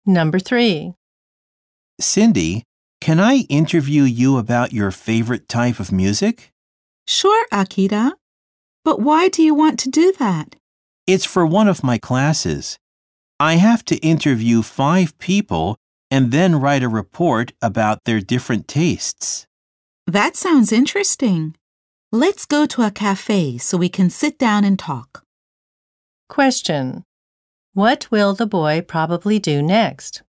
Number 3. Cindy, can I interview you about your favorite type of music? Sure, Akira. But why do you want to do that? It's for one of my classes. I have to interview 5 people and then write a report about their different tastes. That sounds interesting. Let's go to a cafe so we can sit down and talk. Question. What will the boy probably do next?